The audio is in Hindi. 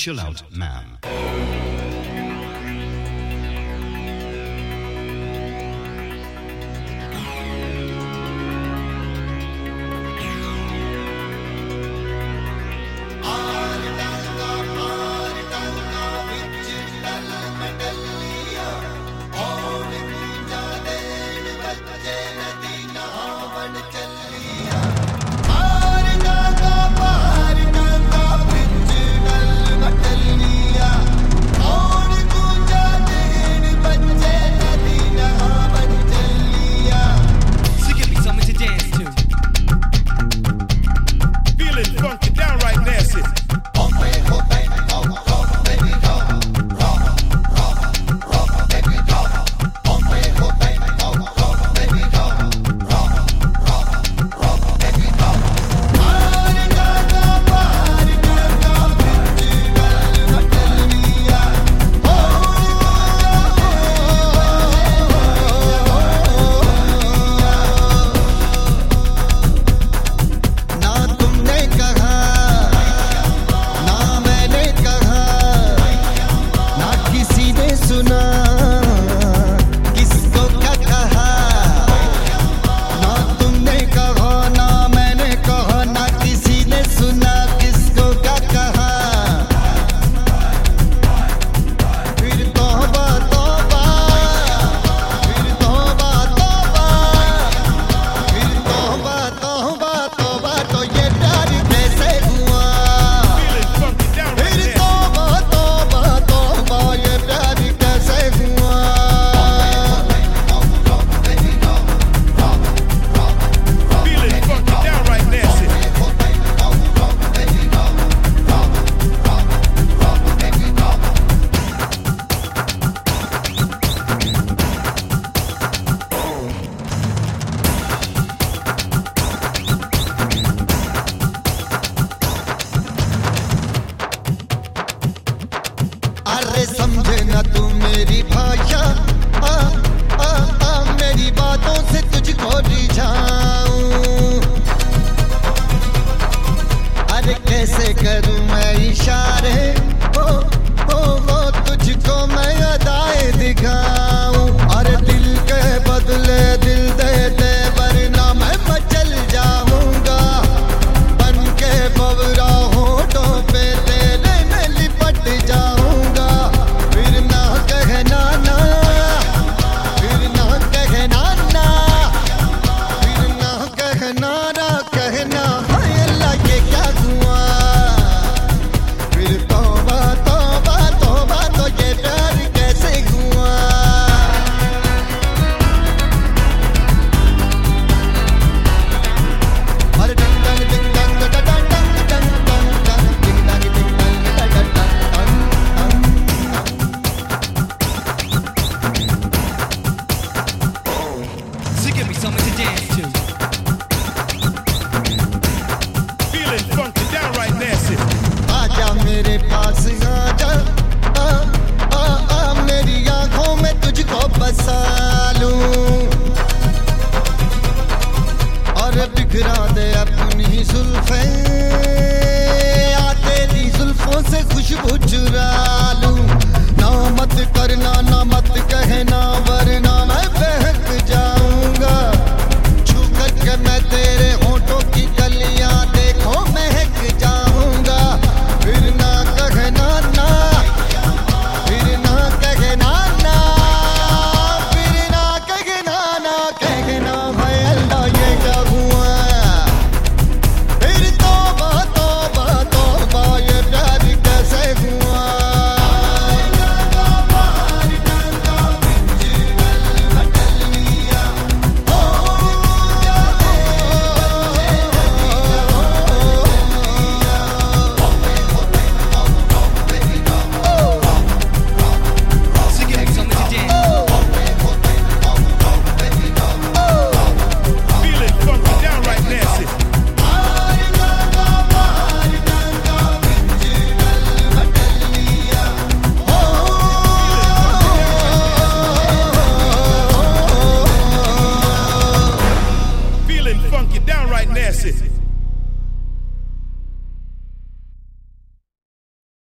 Chill Out Man. समझे ना तू मेरी भाषा, मेरी बातों से तुझको रिझाऊं। अरे कैसे करूं मैं इशारे, वो तुझको मैं अदाएं दिखाऊं। अरे दिल के बदले दिल दे दे, वरना मैं मचल जाऊंगा। बन के बवरा होठों पे तेरे में लिपट जाऊंगा। फिर ना कहना ना, फिर ना कहना ना, फिर ना कहना ना, कहना हाय अल्लाह ये क्या हुआ। फिर तौबा तौबा तौबा, तो ये प्यार कैसे हुआ। अरे डिंग डंग डिंग डंग डंग डंग डंग डंग डंग, डिंग डंग डिंग डंग डंग डंग डंग। So give me something to dance to. Feeling funky, downright nasty. आजा मेरे पास आजा, मेरी आंखों में तुझको बसा लूं। और बिखरा दे अपनी जुल्फें, तेरी जुल्फों से खुशबू चुरा लूं। ना मत करना ना